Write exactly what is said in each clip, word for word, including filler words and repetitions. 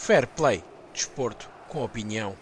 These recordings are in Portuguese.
Fair Play, desporto com opinião.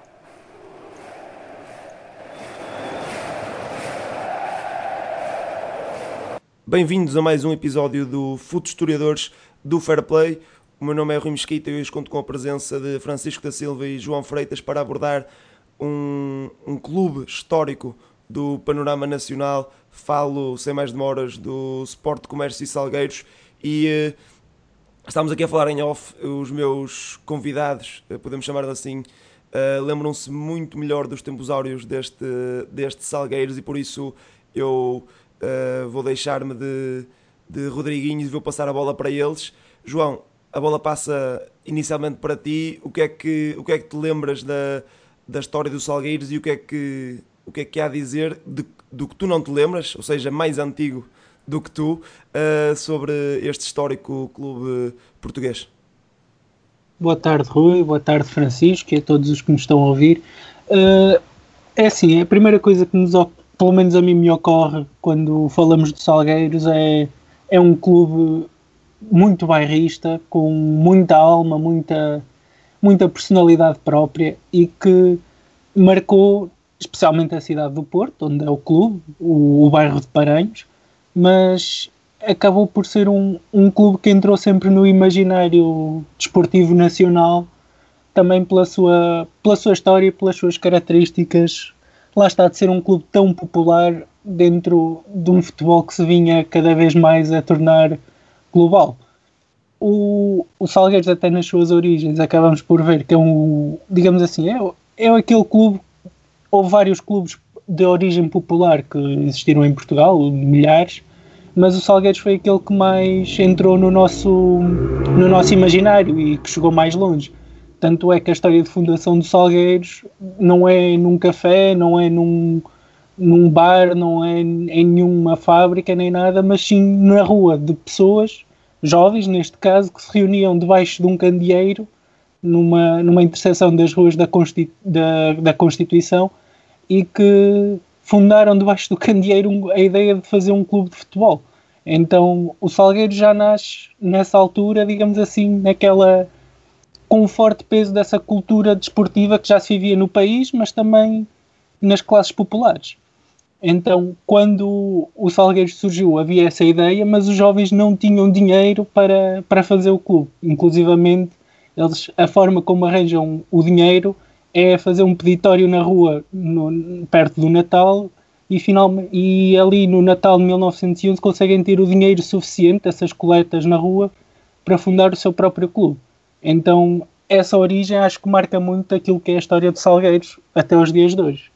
Bem-vindos a mais um episódio do Futo Historiadores do Fair Play. O meu nome é Rui Mesquita e hoje conto com a presença de Francisco da Silva e João Freitas para abordar um, um clube histórico do panorama nacional. Falo, sem mais demoras, do Sport Comércio e Salgueiros e uh, estamos aqui a falar em off. Os meus convidados, podemos chamar assim, uh, lembram-se muito melhor dos tempos áureos deste, deste Salgueiros e por isso eu... Uh, vou deixar-me de, de Rodriguinhos e vou passar a bola para eles. João, a bola passa inicialmente para ti. O que é que, o que, é que te lembras da, da história dos Salgueiros e o que é que, o que, é que há a dizer de, do que tu não te lembras, ou seja, mais antigo do que tu, uh, sobre este histórico clube português? Boa tarde, Rui. Boa tarde, Francisco, e a todos os que nos estão a ouvir. Uh, é assim, a primeira coisa que nos ocorre, pelo menos a mim me ocorre quando falamos de Salgueiros, é, é um clube muito bairrista, com muita alma, muita, muita personalidade própria e que marcou especialmente a cidade do Porto, onde é o clube, o, o bairro de Paranhos, mas acabou por ser um, um clube que entrou sempre no imaginário desportivo nacional, também pela sua, pela sua história e pelas suas características. Lá está, de ser um clube tão popular dentro de um futebol que se vinha cada vez mais a tornar global. O, o Salgueiros, até nas suas origens, acabamos por ver que é um, digamos assim, é, é aquele clube. Houve vários clubes de origem popular que existiram em Portugal, milhares, mas o Salgueiros foi aquele que mais entrou no nosso, no nosso imaginário e que chegou mais longe. Tanto é que a história de fundação do Salgueiros não é num café, não é num, num bar, não é em nenhuma fábrica nem nada, mas sim na rua, de pessoas, jovens neste caso, que se reuniam debaixo de um candeeiro, numa, numa interseção das ruas da, Constitu- da, da Constituição, e que fundaram debaixo do candeeiro a ideia de fazer um clube de futebol. Então o Salgueiros já nasce nessa altura, digamos assim, naquela... com um forte peso dessa cultura desportiva que já se vivia no país, mas também nas classes populares. Então, quando o Salgueiros surgiu, havia essa ideia, mas os jovens não tinham dinheiro para, para fazer o clube. Inclusivamente, eles, a forma como arranjam o dinheiro é fazer um peditório na rua, no, perto do Natal, e, final, e ali no Natal de mil novecentos e onze conseguem ter o dinheiro suficiente, essas coletas na rua, para fundar o seu próprio clube. Então, essa origem acho que marca muito aquilo que é a história de Salgueiros até os dias de hoje.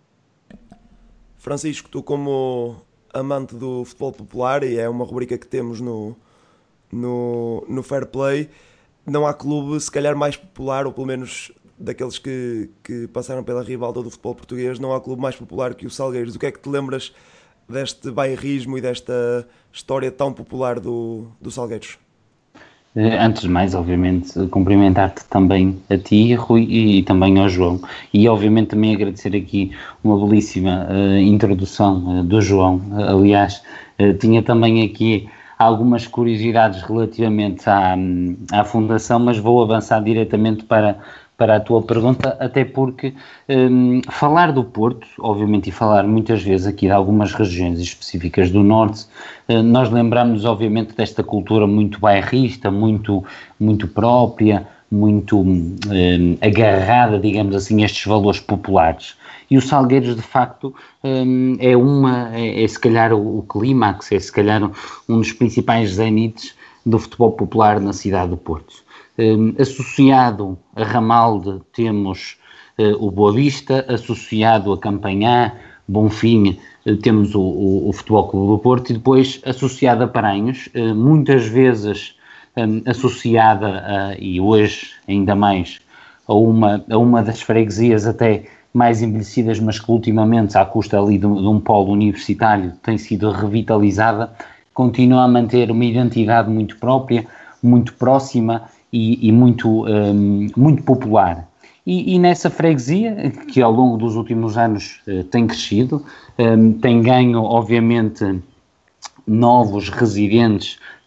Francisco, tu como amante do futebol popular, e é uma rubrica que temos no, no, no Fair Play, não há clube se calhar mais popular, ou pelo menos daqueles que, que passaram pela ribalta do futebol português, não há clube mais popular que o Salgueiros. O que é que te lembras deste bairrismo e desta história tão popular do, do Salgueiros? Antes de mais, obviamente, cumprimentar-te também a ti, Rui, e, e também ao João. E, obviamente, também agradecer aqui uma belíssima uh, introdução uh, do João. Uh, aliás, uh, tinha também aqui algumas curiosidades relativamente à, à Fundação, mas vou avançar diretamente para, para a tua pergunta, até porque um, falar do Porto, obviamente, e falar muitas vezes aqui de algumas regiões específicas do Norte, uh, nós lembramos, obviamente, desta cultura muito bairrista, muito, muito própria, muito um, agarrada, digamos assim, a estes valores populares. E o Salgueiros, de facto, um, é uma, é, é se calhar o, o clímax, é se calhar um dos principais zénites do futebol popular na cidade do Porto. Um, associado a Ramalde temos uh, o Boa Vista, associado a Campanhã, Bonfim, uh, temos o, o, o Futebol Clube do Porto, e depois associado a Paranhos, uh, muitas vezes um, associada a, e hoje ainda mais, a uma, a uma das freguesias até mais envelhecidas, mas que ultimamente, à custa ali de, de um polo universitário, tem sido revitalizada, continua a manter uma identidade muito própria, muito próxima e, e muito, um, muito popular. E, e nessa freguesia, que ao longo dos últimos anos uh, tem crescido, um, tem ganho, obviamente, novos residentes,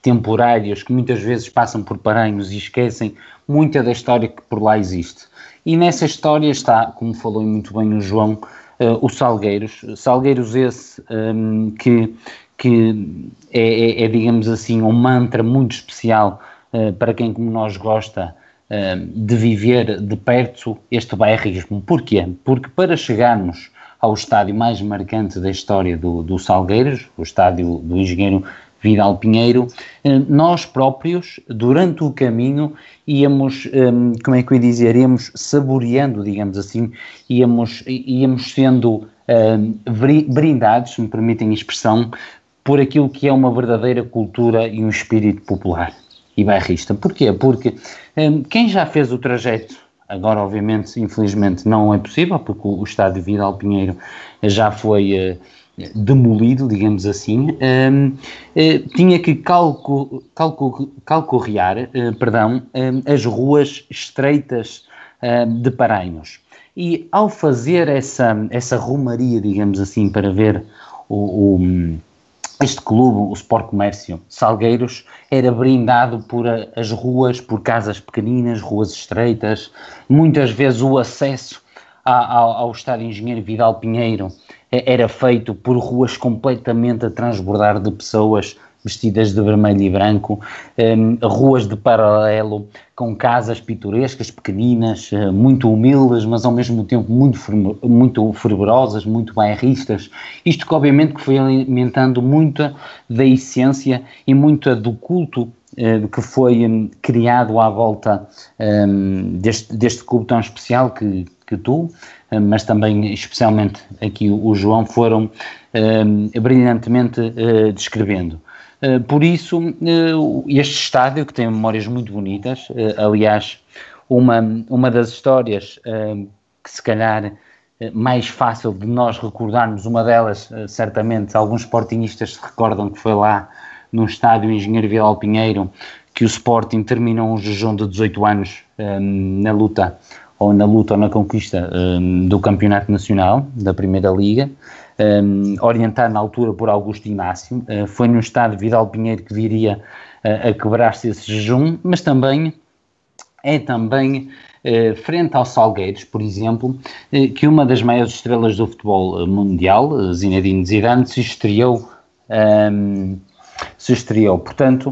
temporários que muitas vezes passam por Paranhos e esquecem muita da história que por lá existe. E nessa história está, como falou muito bem o João, uh, o Salgueiros. Salgueiros esse um, que, que é, é, é, digamos assim, um mantra muito especial uh, para quem como nós gosta uh, de viver de perto este bairrismo. Porquê? Porque para chegarmos ao estádio mais marcante da história do, do Salgueiros, o estádio do Engenheiro Vidal Pinheiro, nós próprios, durante o caminho, íamos, como é que eu ia dizer, íamos saboreando, digamos assim, íamos, íamos sendo brindados, se me permitem a expressão, por aquilo que é uma verdadeira cultura e um espírito popular e bairrista. Porquê? Porque quem já fez o trajeto, agora obviamente, infelizmente, não é possível, porque o estádio Vidal Pinheiro já foi demolido, digamos assim, um, uh, tinha que calco, calco, calcorrear uh, perdão, um, as ruas estreitas uh, de Paranhos. E ao fazer essa, essa romaria, digamos assim, para ver o, o, este clube, o Sport Comércio Salgueiros, era brindado por a, as ruas, por casas pequeninas, ruas estreitas, muitas vezes o acesso a, ao, ao estádio Engenheiro Vidal Pinheiro era feito por ruas completamente a transbordar de pessoas vestidas de vermelho e branco, um, ruas de paralelo com casas pitorescas, pequeninas, uh, muito humildes, mas ao mesmo tempo muito, muito fervorosas, muito bairristas. Isto que obviamente que foi alimentando muita da essência e muita do culto uh, que foi um, criado à volta um, deste, deste clube tão especial que, que tu, mas também especialmente aqui o João, foram uh, brilhantemente uh, descrevendo. Uh, por isso, uh, este estádio, que tem memórias muito bonitas, uh, aliás, uma, uma das histórias uh, que se calhar uh, mais fácil de nós recordarmos, uma delas, uh, certamente, alguns sportingistas se recordam que foi lá no estádio Engenheiro Vidal Pinheiro que o Sporting terminou um jejum de dezoito anos um, na luta ou na luta ou na conquista um, do Campeonato Nacional, da Primeira Liga, um, orientado na altura por Augusto Inácio. Uh, foi no estádio Vidal Pinheiro que viria uh, a quebrar-se esse jejum, mas também é também uh, frente aos Salgueiros, por exemplo, uh, que uma das maiores estrelas do futebol mundial, uh, Zinedine Zidane, se estreou, um, se estreou. Portanto,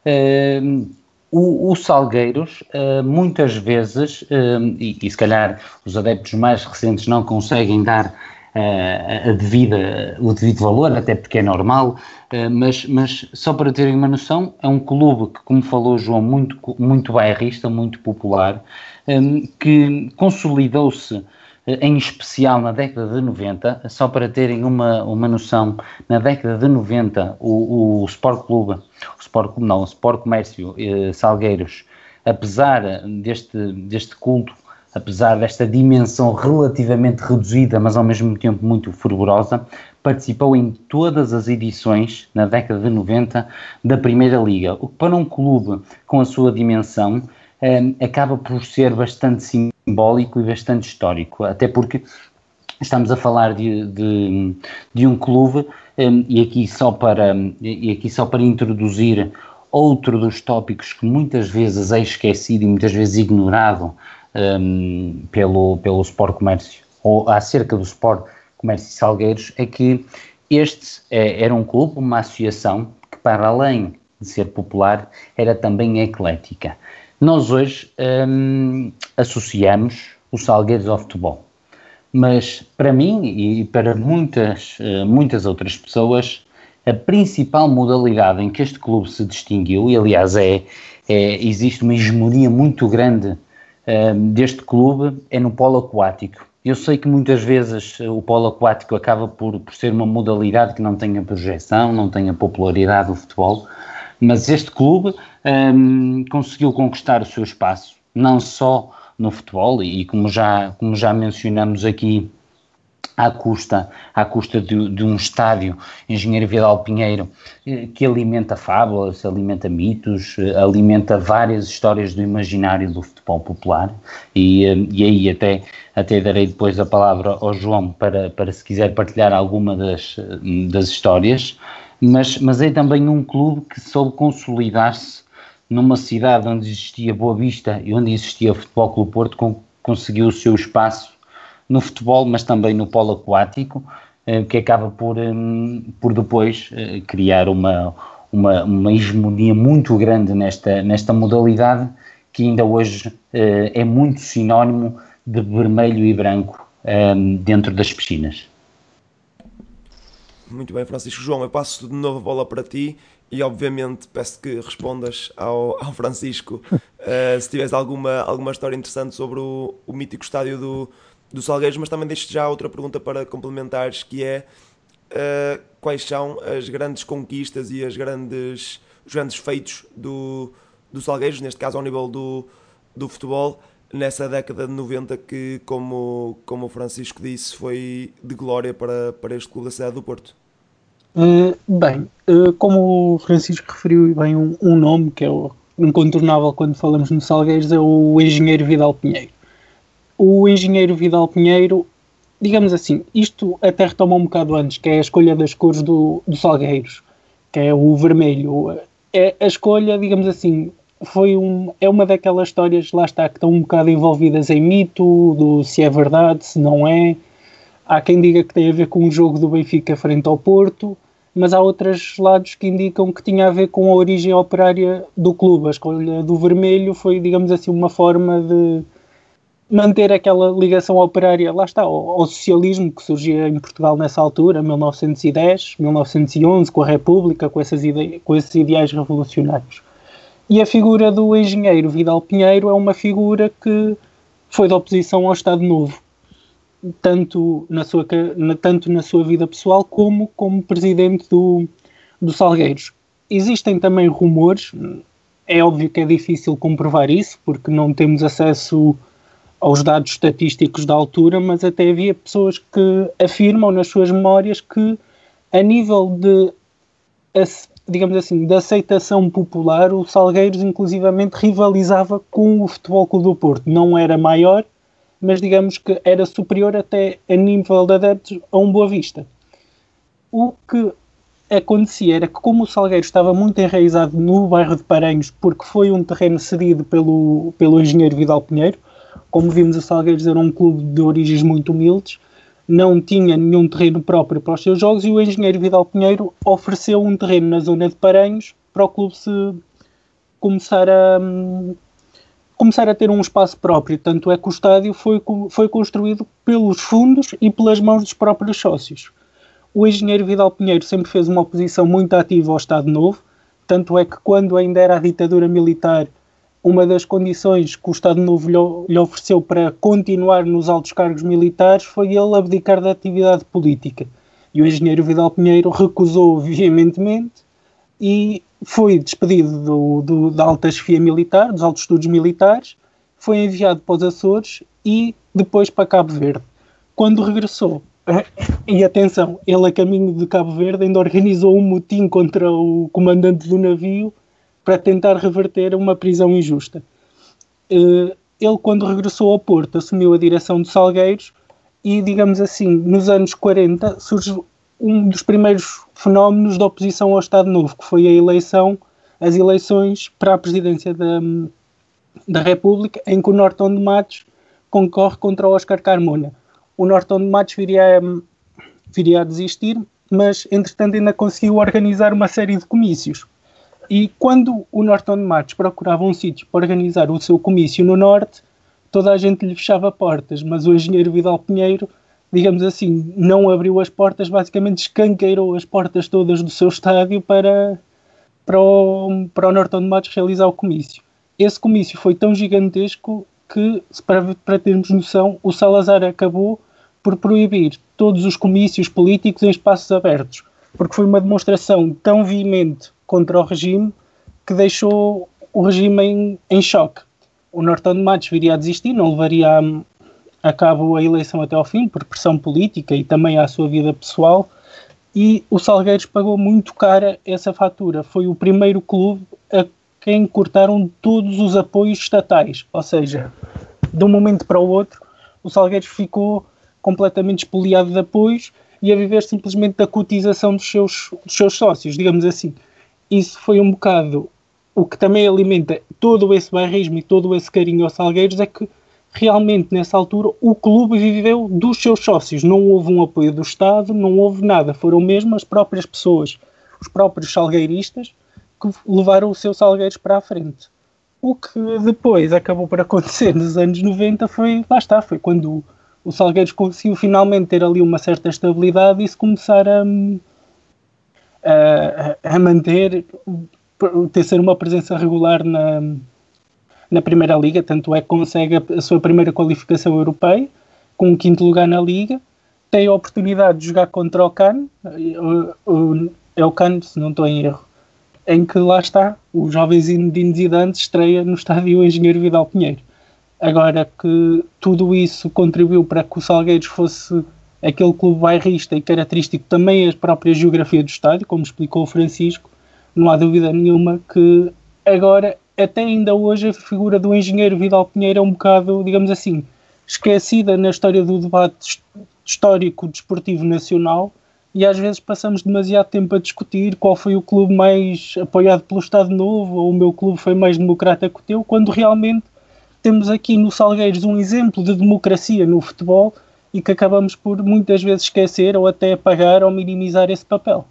uh, O, o Salgueiros, uh, muitas vezes, uh, e, e se calhar os adeptos mais recentes não conseguem dar uh, a devida, o devido valor, até porque é normal, uh, mas, mas só para terem uma noção, é um clube que, como falou João, muito, muito bairrista, muito popular, um, que consolidou-se em especial na década de noventa, só para terem uma, uma noção, na década de noventa o, o Sport Clube, o Sport Clube não, o Sport Comércio eh, Salgueiros, apesar deste, deste culto, apesar desta dimensão relativamente reduzida, mas ao mesmo tempo muito fervorosa, participou em todas as edições, na década de noventa, da Primeira Liga, o que para um clube com a sua dimensão eh, acaba por ser bastante simbólico e bastante histórico, até porque estamos a falar de, de, de um clube, um, e, aqui só para, e aqui só para introduzir outro dos tópicos que muitas vezes é esquecido e muitas vezes ignorado um, pelo, pelo Sport Comércio, ou acerca do Sport Comércio Salgueiros, é que este é, era um clube, uma associação que, para além de ser popular, era também eclética. Nós hoje hum, associamos os Salgueiros ao futebol, mas para mim e para muitas, muitas outras pessoas, a principal modalidade em que este clube se distinguiu, e aliás é, é, existe uma hegemonia muito grande hum, deste clube, é no polo aquático. Eu sei que muitas vezes o polo aquático acaba por, por ser uma modalidade que não tem a projeção, não tem a popularidade do futebol, mas este clube um, conseguiu conquistar o seu espaço, não só no futebol, e como já, como já mencionamos aqui, à custa, à custa de, de um estádio, Engenheiro Vidal Pinheiro, que alimenta fábulas, alimenta mitos, alimenta várias histórias do imaginário do futebol popular, e, e aí até, até darei depois a palavra ao João para, para se quiser partilhar alguma das, das histórias. mas, mas é também um clube que soube consolidar-se numa cidade onde existia Boa Vista e onde existia o Futebol Clube Porto, com, conseguiu o seu espaço no futebol, mas também no polo aquático, eh, que acaba por, um, por depois eh, criar uma, uma, uma hegemonia muito grande nesta, nesta modalidade, que ainda hoje eh, é muito sinónimo de vermelho e branco eh, dentro das piscinas. Muito bem, Francisco. João, eu passo de novo a bola para ti e obviamente peço que respondas ao, ao Francisco uh, se tiveres alguma, alguma história interessante sobre o, o mítico estádio do, do Salgueiros, mas também deixo já outra pergunta para complementares, que é uh, quais são as grandes conquistas e as grandes, os grandes feitos do, do Salgueiros, neste caso ao nível do, do futebol, nessa década de noventa que, como, como o Francisco disse, foi de glória para, para este clube da cidade do Porto. Uh, bem, uh, como o Francisco referiu bem um, um nome que é o incontornável quando falamos no Salgueiros, é o engenheiro Vidal Pinheiro. O engenheiro Vidal Pinheiro, digamos assim, isto até retoma um bocado antes, que é a escolha das cores do, do Salgueiros, que é o vermelho. É, a escolha, digamos assim, foi um, é uma daquelas histórias, lá está, que estão um bocado envolvidas em mito, do se é verdade, se não é. Há quem diga que tem a ver com o jogo do Benfica frente ao Porto, mas há outros lados que indicam que tinha a ver com a origem operária do clube. A escolha do vermelho foi, digamos assim, uma forma de manter aquela ligação operária, lá está, ao, ao socialismo que surgia em Portugal nessa altura, mil novecentos e dez, mil novecentos e onze, com a República, com, essas ide- com esses ideais revolucionários. E a figura do engenheiro Vidal Pinheiro é uma figura que foi da oposição ao Estado Novo, tanto na sua, tanto na sua vida pessoal como como presidente do, do Salgueiros. Existem também rumores, é óbvio que é difícil comprovar isso, porque não temos acesso aos dados estatísticos da altura, mas até havia pessoas que afirmam nas suas memórias que, a nível de, digamos assim, de aceitação popular, o Salgueiros inclusivamente rivalizava com o Futebol Clube do Porto. Não era maior, mas digamos que era superior até a nível de adeptos a um Boa Vista. O que acontecia era que, como o Salgueiros estava muito enraizado no bairro de Paranhos, porque foi um terreno cedido pelo, pelo engenheiro Vidal Pinheiro, como vimos, o Salgueiros era um clube de origens muito humildes, não tinha nenhum terreno próprio para os seus jogos, e o engenheiro Vidal Pinheiro ofereceu um terreno na zona de Paranhos para o clube se começar a... começar a ter um espaço próprio, tanto é que o estádio foi, foi construído pelos fundos e pelas mãos dos próprios sócios. O engenheiro Vidal Pinheiro sempre fez uma oposição muito ativa ao Estado Novo, tanto é que quando ainda era a ditadura militar, uma das condições que o Estado Novo lhe, lhe ofereceu para continuar nos altos cargos militares foi ele abdicar da atividade política. E o engenheiro Vidal Pinheiro recusou veementemente e foi despedido do, do, da alta chefia militar, dos altos estudos militares, foi enviado para os Açores e depois para Cabo Verde. Quando regressou, e atenção, ele a caminho de Cabo Verde ainda organizou um motim contra o comandante do navio para tentar reverter uma prisão injusta. Ele, quando regressou ao Porto, assumiu a direção de Salgueiros e, digamos assim, nos anos quarenta surge um dos primeiros fenómenos da oposição ao Estado Novo, que foi a eleição, as eleições para a presidência da, da República, em que o Norton de Matos concorre contra o Óscar Carmona. O Norton de Matos viria a, viria a desistir, mas, entretanto, ainda conseguiu organizar uma série de comícios. E quando o Norton de Matos procurava um sítio para organizar o seu comício no Norte, toda a gente lhe fechava portas, mas o engenheiro Vidal Pinheiro, digamos assim, não abriu as portas, basicamente escancarou as portas todas do seu estádio para, para, o, para o Norton de Matos realizar o comício. Esse comício foi tão gigantesco que, para, para termos noção, o Salazar acabou por proibir todos os comícios políticos em espaços abertos, porque foi uma demonstração tão veemente contra o regime que deixou o regime em, em choque. O Norton de Matos viria a desistir, não levaria a, a cabo a eleição até ao fim, por pressão política e também à sua vida pessoal, e o Salgueiros pagou muito cara essa fatura. Foi o primeiro clube a quem cortaram todos os apoios estatais, ou seja, de um momento para o outro, o Salgueiros ficou completamente espoliado de apoios e a viver simplesmente da cotização dos seus, dos seus sócios, digamos assim. Isso foi um bocado o que também alimenta todo esse bairrismo e todo esse carinho aos Salgueiros, é que realmente nessa altura o clube viveu dos seus sócios, não houve um apoio do Estado, não houve nada, foram mesmo as próprias pessoas, os próprios salgueiristas que levaram os seus Salgueiros para a frente. O que depois acabou por acontecer nos anos noventa foi, lá está, foi quando o, o Salgueiros conseguiu finalmente ter ali uma certa estabilidade e se começar a, a, a manter, ter ser uma presença regular na, na Primeira Liga, tanto é que consegue a, a sua primeira qualificação europeia, com um quinto lugar na Liga, tem a oportunidade de jogar contra o Cannes, o, o, é o Cannes, se não estou em erro, em que lá está, o jovem Zinedine Zidane estreia no estádio Engenheiro Vidal Pinheiro. Agora que tudo isso contribuiu para que o Salgueiros fosse aquele clube bairrista e característico também a própria geografia do estádio, como explicou o Francisco, não há dúvida nenhuma que agora, até ainda hoje, a figura do Engenheiro Vidal Pinheiro é um bocado, digamos assim, esquecida na história do debate histórico desportivo nacional, e às vezes passamos demasiado tempo a discutir qual foi o clube mais apoiado pelo Estado Novo, ou o meu clube foi mais democrata que o teu, quando realmente temos aqui no Salgueiros um exemplo de democracia no futebol e que acabamos por muitas vezes esquecer ou até apagar ou minimizar esse papel.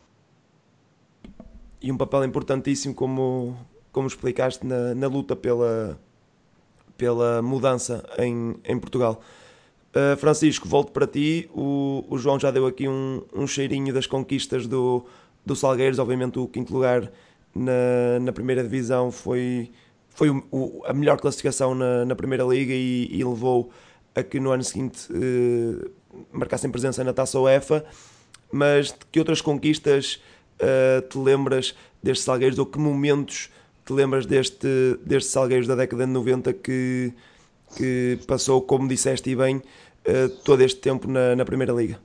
E um papel importantíssimo, como, como explicaste, na, na luta pela, pela mudança em, em Portugal. Uh, Francisco, volto para ti. O, o João já deu aqui um, um cheirinho das conquistas do, do Salgueiros. Obviamente o quinto lugar na, na primeira divisão foi, foi o, o, a melhor classificação na, na Primeira Liga e, e levou a que no ano seguinte uh, marcassem presença na Taça UEFA. Mas de que outras conquistas uh, te lembras destes Salgueiros, ou que momentos te lembras deste, deste Salgueiros da década de noventa que, que passou, como disseste e bem, Uh, todo este tempo na, na Primeira Liga?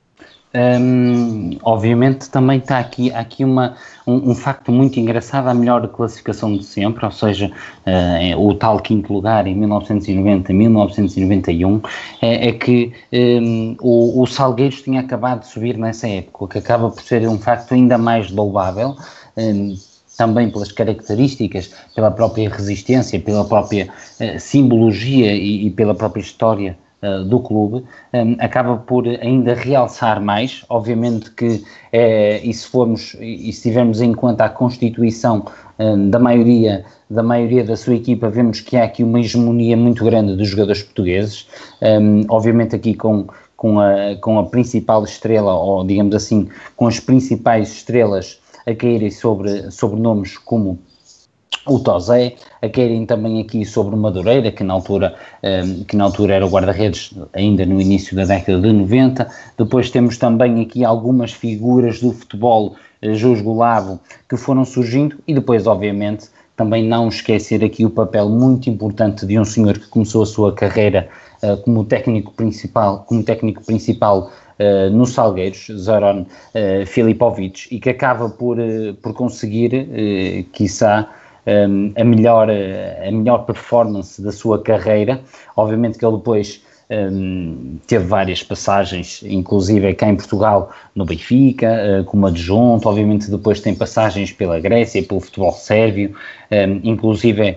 Um, obviamente também está aqui, aqui uma, um, um facto muito engraçado, a melhor classificação de sempre, ou seja, uh, o tal quinto lugar em mil novecentos e noventa, mil novecentos e noventa e um, é, é que um, o, o Salgueiros tinha acabado de subir nessa época, o que acaba por ser um facto ainda mais louvável, um, também pelas características, pela própria resistência, pela própria uh, simbologia e, e pela própria história Uh, do clube, um, acaba por ainda realçar mais, obviamente que é, e se formos, e se tivermos em conta a constituição um, da maioria, da maioria da sua equipa, vemos que há aqui uma hegemonia muito grande dos jogadores portugueses, um, obviamente aqui com, com, a, com a principal estrela, ou digamos assim, com as principais estrelas a caírem sobre, sobre nomes como o Tozé, a caírem também aqui sobre o Madureira, que na altura, um, que na altura era o guarda-redes ainda no início da década de noventa. Depois temos também aqui algumas figuras do futebol uh, jusgolavo que foram surgindo, e depois obviamente também não esquecer aqui o papel muito importante de um senhor que começou a sua carreira uh, como técnico principal, como técnico principal Uh, no Salgueiros, Zoran uh, Filipovic, e que acaba por, uh, por conseguir, uh, quiçá, um, a, melhor, uh, a melhor performance da sua carreira. Obviamente que ele depois um, teve várias passagens, inclusive cá em Portugal, no Benfica, uh, como adjunto. Obviamente depois tem passagens pela Grécia, pelo futebol sérvio, um, inclusive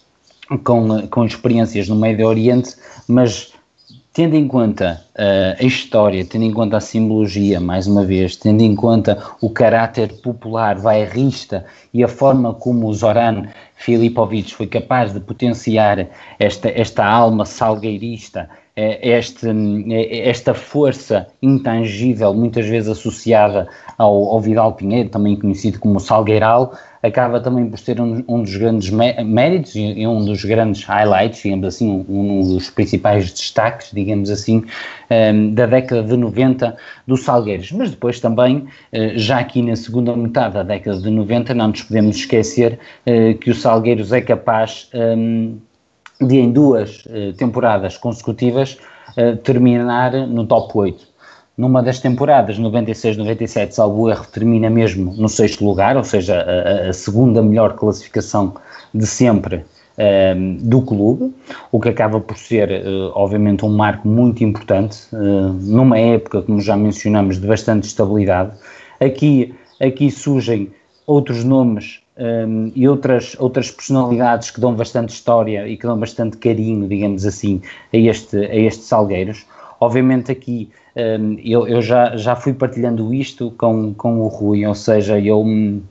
com, com experiências no Médio Oriente, mas tendo em conta uh, a história, tendo em conta a simbologia, mais uma vez, tendo em conta o caráter popular, bairrista, e a forma como o Zoran Filipovic foi capaz de potenciar esta, esta alma salgueirista, este, esta força intangível, muitas vezes associada ao, ao Vidal Pinheiro, também conhecido como Salgueiral, acaba também por ser um, um dos grandes méritos e um dos grandes highlights, digamos assim, um, um dos principais destaques, digamos assim, um, da década de noventa do Salgueiros. Mas depois também, já aqui na segunda metade da década de noventa, não nos podemos esquecer uh, que o Salgueiros é capaz um, de, em duas uh, temporadas consecutivas, uh, terminar no top oito. Numa das temporadas, noventa e seis noventa e sete, salvo erro, termina mesmo no sexto lugar, ou seja, a, a segunda melhor classificação de sempre um, do clube, o que acaba por ser, uh, obviamente, um marco muito importante, uh, numa época, como já mencionamos, de bastante estabilidade. Aqui, aqui surgem outros nomes um, e outras, outras personalidades que dão bastante história e que dão bastante carinho, digamos assim, a este, a este Salgueiros. Obviamente aqui um, eu, eu já, já fui partilhando isto com, com o Rui, ou seja, eu,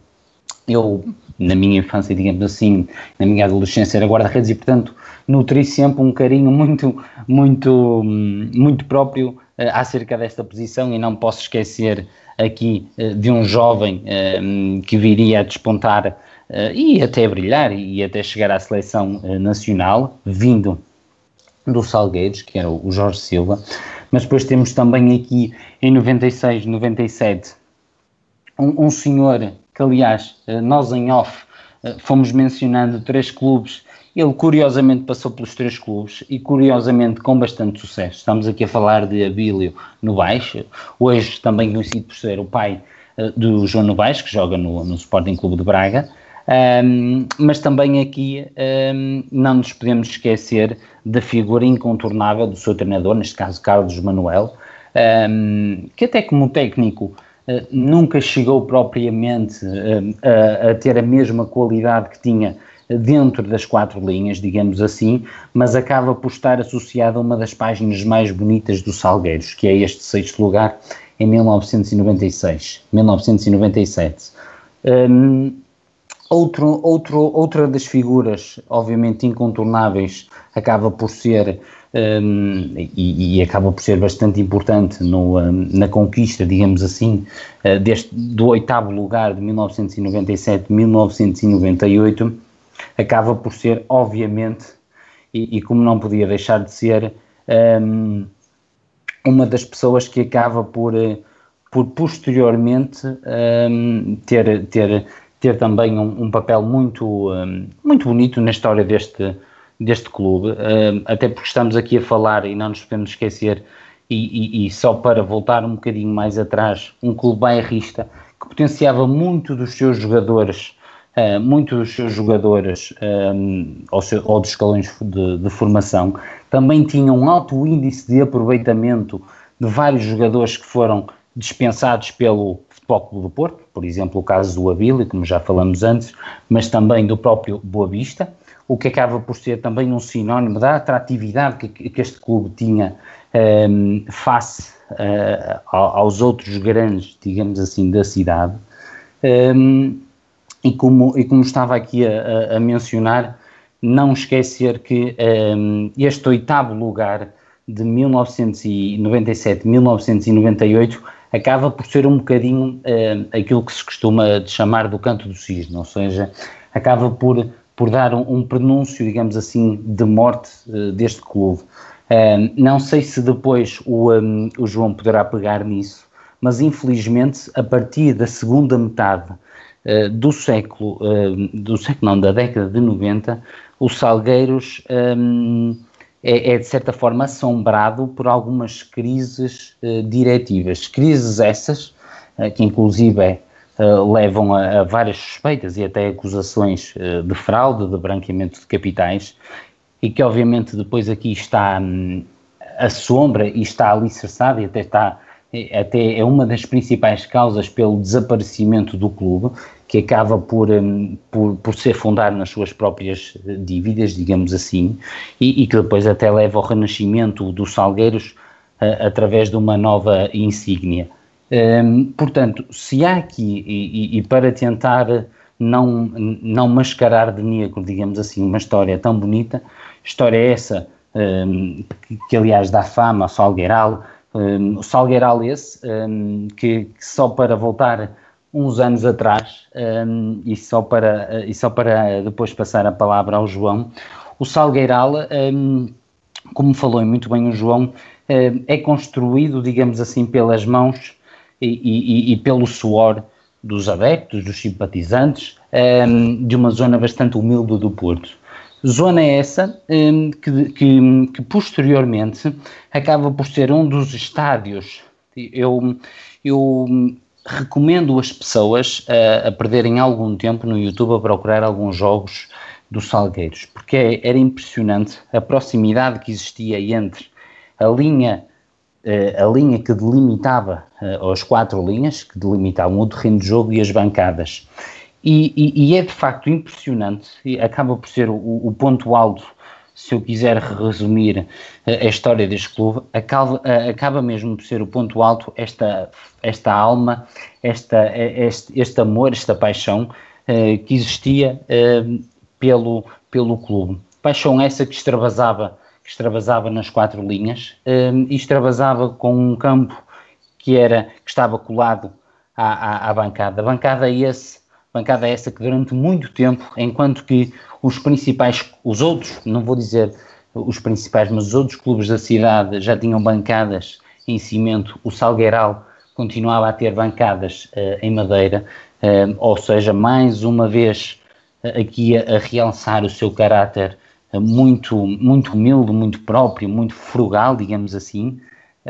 eu na minha infância, digamos assim, na minha adolescência era guarda-redes e, portanto, nutri sempre um carinho muito, muito, muito próprio uh, acerca desta posição, e não posso esquecer aqui uh, de um jovem uh, que viria a despontar uh, e até brilhar e até chegar à seleção uh, nacional, vindo do Salgueiros, que era o Jorge Silva. Mas depois temos também aqui em noventa e seis, noventa e sete um, um senhor que, aliás, nós em off fomos mencionando três clubes. Ele curiosamente passou pelos três clubes e curiosamente com bastante sucesso. Estamos aqui a falar de Abílio Novaes, hoje também conhecido por ser o pai do João Novaes, que joga no, no Sporting Clube de Braga. Um, mas também aqui um, não nos podemos esquecer da figura incontornável do seu treinador, neste caso Carlos Manuel, um, que até como técnico uh, nunca chegou propriamente uh, a, a ter a mesma qualidade que tinha dentro das quatro linhas, digamos assim, mas acaba por estar associado a uma das páginas mais bonitas do Salgueiros, que é este sexto lugar em mil novecentos e noventa e seis, mil novecentos e noventa e sete. Um, Outro, outro, outra das figuras, obviamente incontornáveis, acaba por ser, um, e, e acaba por ser bastante importante no, um, na conquista, digamos assim, uh, deste, do oitavo lugar de mil novecentos e noventa e sete a mil novecentos e noventa e oito, acaba por ser, obviamente, e, e como não podia deixar de ser, um, uma das pessoas que acaba por, por posteriormente um, ter... ter ter também um, um papel muito, um, muito bonito na história deste, deste clube, um, até porque estamos aqui a falar, e não nos podemos esquecer, e, e, e só para voltar um bocadinho mais atrás, um clube bairrista que potenciava muito dos seus jogadores, uh, muito dos seus jogadores um, ou, seu, ou dos escalões de, de formação, também tinha um alto índice de aproveitamento de vários jogadores que foram dispensados pelo Futebol Clube do Porto, por exemplo o caso do Abílio, como já falamos antes, mas também do próprio Boa Vista, o que acaba por ser também um sinónimo da atratividade que, que este clube tinha um, face uh, aos outros grandes, digamos assim, da cidade. Um, e, como, e como estava aqui a, a mencionar, não esquecer que um, este oitavo lugar de mil novecentos e noventa e sete a mil novecentos e noventa e oito acaba por ser um bocadinho uh, aquilo que se costuma chamar do canto do cisne, ou seja, acaba por, por dar um, um prenúncio, digamos assim, de morte uh, deste clube. Uh, não sei se depois o, um, o João poderá pegar nisso, mas infelizmente a partir da segunda metade uh, do século, uh, do século não, da década de noventa, o Salgueiros um, É, é de certa forma assombrado por algumas crises uh, diretivas, crises essas uh, que inclusive uh, levam a, a várias suspeitas e até acusações uh, de fraude, de branqueamento de capitais, e que obviamente depois aqui está um, a sombra e está alicerçada e até está, até é uma das principais causas pelo desaparecimento do clube, que acaba por, um, por, por ser fundado nas suas próprias dívidas, digamos assim, e, e que depois até leva ao renascimento dos Salgueiros uh, através de uma nova insígnia. Um, portanto, se há aqui, e, e, e para tentar não, não mascarar de negro, digamos assim, uma história tão bonita, história essa um, que, que aliás dá fama ao Salgueiral, um, o Salgueiral esse, um, que, que só para voltar uns anos atrás, um, e, só para, e só para depois passar a palavra ao João, o Salgueiral, um, como falou muito bem o João, um, é construído, digamos assim, pelas mãos e, e, e pelo suor dos adeptos, dos simpatizantes, um, de uma zona bastante humilde do Porto. Zona essa um, que, que, que posteriormente acaba por ser um dos estádios. Eu... eu recomendo as pessoas a, a perderem algum tempo no YouTube a procurar alguns jogos do Salgueiros, porque era impressionante a proximidade que existia entre a linha, a linha que delimitava, as quatro linhas que delimitavam o terreno de jogo e as bancadas. E, e, e é de facto impressionante, e acaba por ser o, o ponto alto, se eu quiser resumir a, a história deste clube, acaba, acaba mesmo por ser o ponto alto esta, esta alma, esta, este, este amor, esta paixão uh, que existia uh, pelo, pelo clube. Paixão essa que extravasava, que extravasava nas quatro linhas uh, e extravasava com um campo que, era, que estava colado à, à, à bancada. A bancada esse bancada essa que durante muito tempo, enquanto que os principais, os outros, não vou dizer os principais, mas os outros clubes da cidade já tinham bancadas em cimento, o Salgueiral continuava a ter bancadas uh, em madeira, uh, ou seja, mais uma vez uh, aqui a, a realçar o seu caráter uh, muito, muito humilde, muito próprio, muito frugal, digamos assim,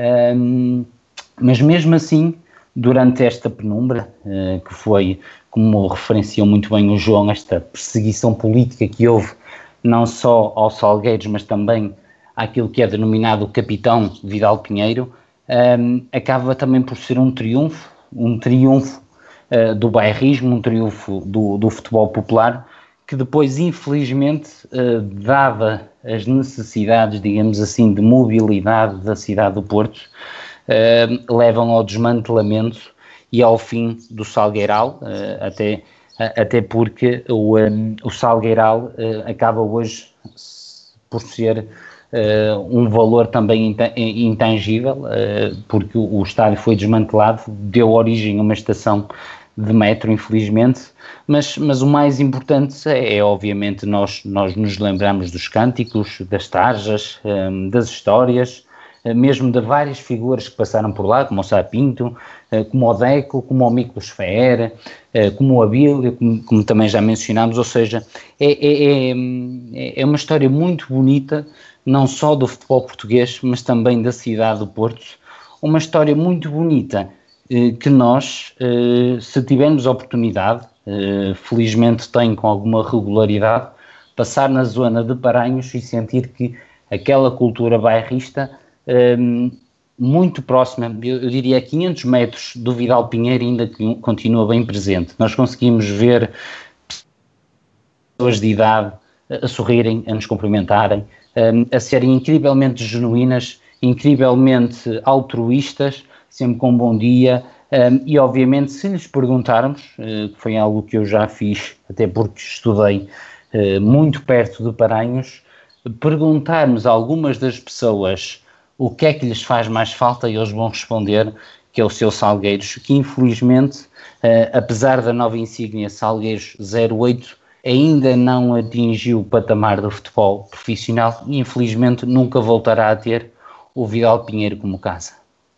uh, mas mesmo assim, durante esta penumbra, uh, que foi, como referenciou muito bem o João, esta perseguição política que houve não só aos Salgueiros, mas também àquilo que é denominado o capitão Vidal Pinheiro, um, acaba também por ser um triunfo, um triunfo uh, do bairrismo, um triunfo do, do futebol popular, que depois, infelizmente, uh, dada as necessidades, digamos assim, de mobilidade da cidade do Porto, uh, levam ao desmantelamento e ao fim do Salgueiral, uh, até, uh, até porque o, um, o Salgueiral uh, acaba hoje por ser uh, um valor também intangível, uh, porque o, o estádio foi desmantelado, deu origem a uma estação de metro, infelizmente, mas, mas o mais importante é, é obviamente nós, nós nos lembramos dos cânticos, das tarjas, um, das histórias, mesmo de várias figuras que passaram por lá, como o Sapinto, como o Deco, como o Miklos Feer, como o Abílio, como, como também já mencionámos, ou seja, é, é, é, é uma história muito bonita, não só do futebol português, mas também da cidade do Porto, uma história muito bonita que nós, se tivermos a oportunidade, felizmente tenho com alguma regularidade, passar na zona de Paranhos e sentir que aquela cultura bairrista Um, muito próxima, eu, eu diria a quinhentos metros do Vidal Pinheiro ainda que continua bem presente. Nós conseguimos ver pessoas de idade a sorrirem, a nos cumprimentarem, um, a serem incrivelmente genuínas, incrivelmente altruístas, sempre com um bom dia, um, e obviamente se lhes perguntarmos, uh, que foi algo que eu já fiz, até porque estudei uh, muito perto de Paranhos, perguntarmos a algumas das pessoas o que é que lhes faz mais falta e eles vão responder que é o seu Salgueiros, que infelizmente, uh, apesar da nova insígnia Salgueiros zero oito, ainda não atingiu o patamar do futebol profissional e infelizmente nunca voltará a ter o Vidal Pinheiro como casa.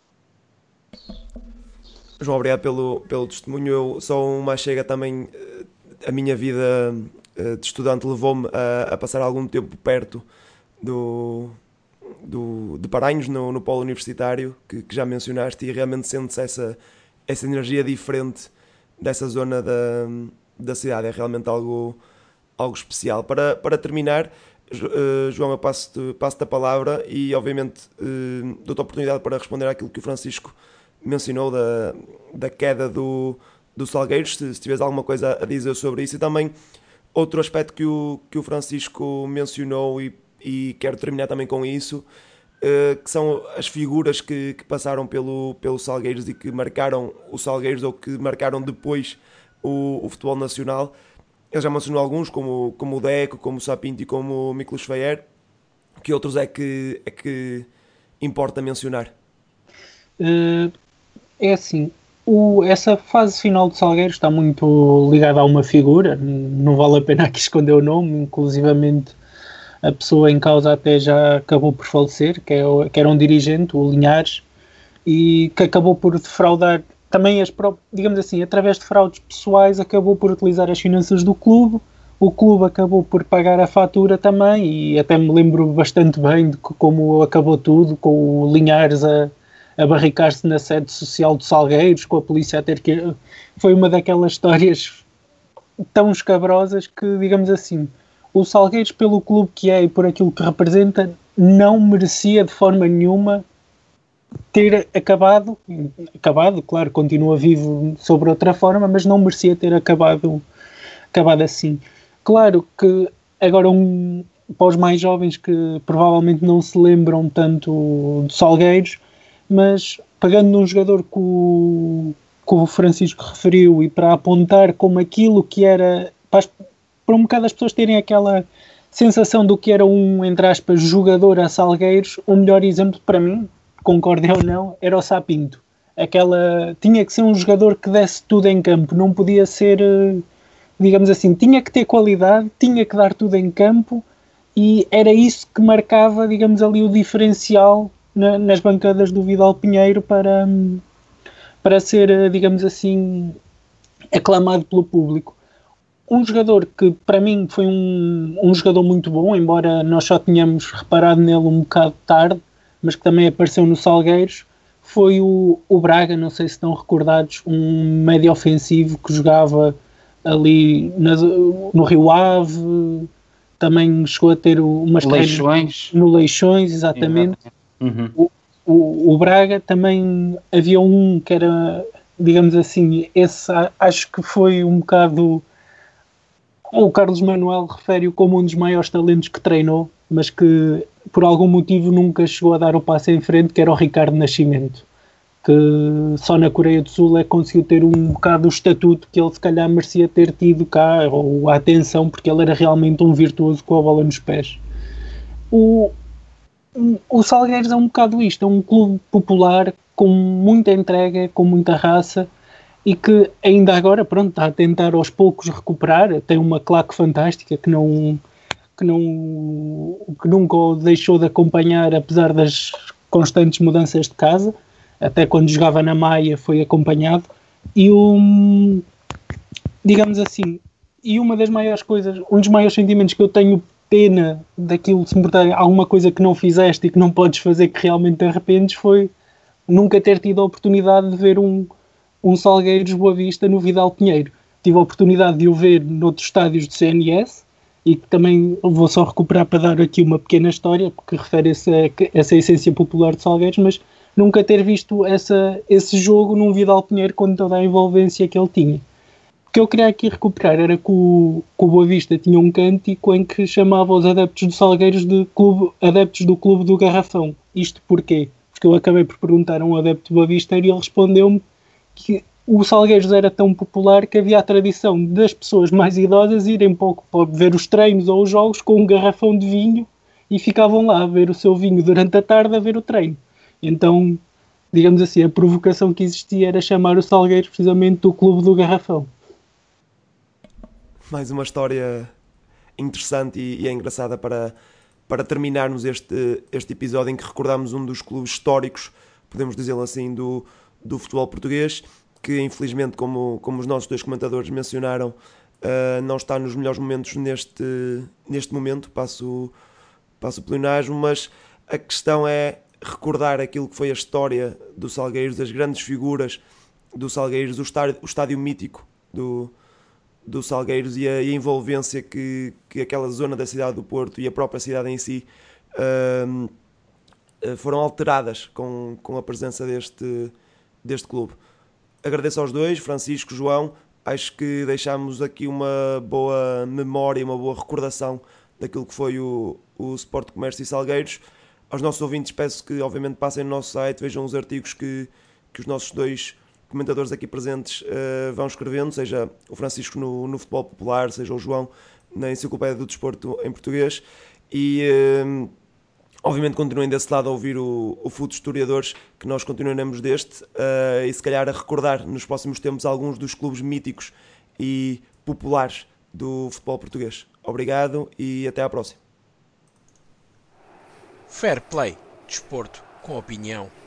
João, obrigado pelo, pelo testemunho. Eu só uma chega também, a minha vida de estudante levou-me a, a passar algum tempo perto do... Do, de Paranhos, no, no polo universitário, que, que já mencionaste, e realmente sente-se essa, essa energia diferente dessa zona da, da cidade. É realmente algo, algo especial. Para, para terminar, uh, João, eu passo-te, passo-te a palavra e, obviamente, uh, dou-te a oportunidade para responder àquilo que o Francisco mencionou da, da queda do, do Salgueiros, se, se tiveres alguma coisa a dizer sobre isso. E também outro aspecto que o, que o Francisco mencionou e e quero terminar também com isso, uh, que são as figuras que, que passaram pelo, pelo Salgueiros e que marcaram o Salgueiros ou que marcaram depois o, o futebol nacional. Ele já mencionou alguns, como, como o Deco, como o Sapinto e como o Miklos Feer. Que outros é que, é que importa mencionar? Uh, é assim, o, essa fase final do Salgueiros está muito ligada a uma figura, não vale a pena aqui esconder o nome, inclusivamente a pessoa em causa até já acabou por falecer, que, é o, que era um dirigente, o Linhares, e que acabou por defraudar também as próprias, digamos assim, através de fraudes pessoais, acabou por utilizar as finanças do clube, o clube acabou por pagar a fatura também, e até me lembro bastante bem de como acabou tudo, com o Linhares a, a barricar-se na sede social de Salgueiros, com a polícia a ter que... Foi uma daquelas histórias tão escabrosas que, digamos assim, o Salgueiros, pelo clube que é e por aquilo que representa, não merecia de forma nenhuma ter acabado, acabado, claro, continua vivo sobre outra forma, mas não merecia ter acabado, acabado assim. Claro que agora um, para os mais jovens que provavelmente não se lembram tanto de Salgueiros, mas pegando num jogador que o, que o Francisco referiu e para apontar como aquilo que era, para, para um bocado as pessoas terem aquela sensação do que era um, entre aspas, jogador a Salgueiros, o melhor exemplo para mim, concordem ou não, era o Sapinto. Aquela, tinha que ser um jogador que desse tudo em campo, não podia ser, digamos assim, tinha que ter qualidade, tinha que dar tudo em campo e era isso que marcava, digamos ali, o diferencial na, nas bancadas do Vidal Pinheiro para, para ser, digamos assim, aclamado pelo público. Um jogador que para mim foi um, um jogador muito bom, embora nós só tenhamos reparado nele um bocado tarde, mas que também apareceu no Salgueiros, foi o, o Braga, não sei se estão recordados, um médio ofensivo que jogava ali na, no Rio Ave, também chegou a ter umas Leixões. No Leixões, exatamente. Uhum. O, o, o Braga também havia um que era, digamos assim, esse acho que foi um bocado... O Carlos Manuel refere-o como um dos maiores talentos que treinou, mas que por algum motivo nunca chegou a dar o passo em frente, que era o Ricardo Nascimento, que só na Coreia do Sul é que conseguiu ter um bocado o estatuto que ele se calhar merecia ter tido cá, ou a atenção, porque ele era realmente um virtuoso com a bola nos pés. O, o Salgueiros é um bocado isto, é um clube popular com muita entrega, com muita raça, e que ainda agora, pronto, está a tentar aos poucos recuperar, tem uma claque fantástica que não... Que, não, que nunca o deixou de acompanhar, apesar das constantes mudanças de casa, até quando jogava na Maia foi acompanhado, e um, digamos assim, e uma das maiores coisas, um dos maiores sentimentos que eu tenho pena daquilo, se me portar alguma coisa que não fizeste e que não podes fazer que realmente te arrependes, foi nunca ter tido a oportunidade de ver um, um Salgueiros Boa Vista no Vidal Pinheiro. Tive a oportunidade de o ver noutros estádios do C N S, e que também vou só recuperar para dar aqui uma pequena história, porque refere essa, essa essência popular de Salgueiros, mas nunca ter visto essa, esse jogo num Vidal Pinheiro com toda a envolvência que ele tinha. O que eu queria aqui recuperar era que o, que o Boa Vista tinha um cântico em que chamava os adeptos do Salgueiros de clube, adeptos do Clube do Garrafão. Isto porquê? Porque eu acabei por perguntar a um adepto do Boa Vista e ele respondeu-me que o Salgueiros era tão popular que havia a tradição das pessoas mais idosas irem pouco para ver os treinos ou os jogos com um garrafão de vinho e ficavam lá a ver o seu vinho durante a tarde a ver o treino. Então, digamos assim, a provocação que existia era chamar o Salgueiros precisamente do Clube do Garrafão. Mais uma história interessante e, e é engraçada para, para terminarmos este, este episódio em que recordamos um dos clubes históricos, podemos dizê-lo assim, do, do futebol português, que infelizmente, como, como os nossos dois comentadores mencionaram, uh, não está nos melhores momentos neste, neste momento, passo, passo o pleonasmo, mas a questão é recordar aquilo que foi a história do Salgueiros, as grandes figuras do Salgueiros, o estádio, o estádio mítico do, do Salgueiros e a, e a envolvência que, que aquela zona da cidade do Porto e a própria cidade em si uh, foram alteradas com, com a presença deste, deste clube. Agradeço aos dois, Francisco, João, acho que deixámos aqui uma boa memória, uma boa recordação daquilo que foi o, o Sport Comércio e Salgueiros. Aos nossos ouvintes peço que obviamente passem no nosso site, vejam os artigos que, que os nossos dois comentadores aqui presentes uh, vão escrevendo, seja o Francisco no, no Futebol Popular, seja o João na Enciclopédia do Desporto em Português, e uh, obviamente continuem desse lado a ouvir o, o Futos Historiadores, que nós continuaremos deste, uh, e se calhar a recordar nos próximos tempos alguns dos clubes míticos e populares do futebol português. Obrigado e até à próxima. Fair Play, desporto com opinião.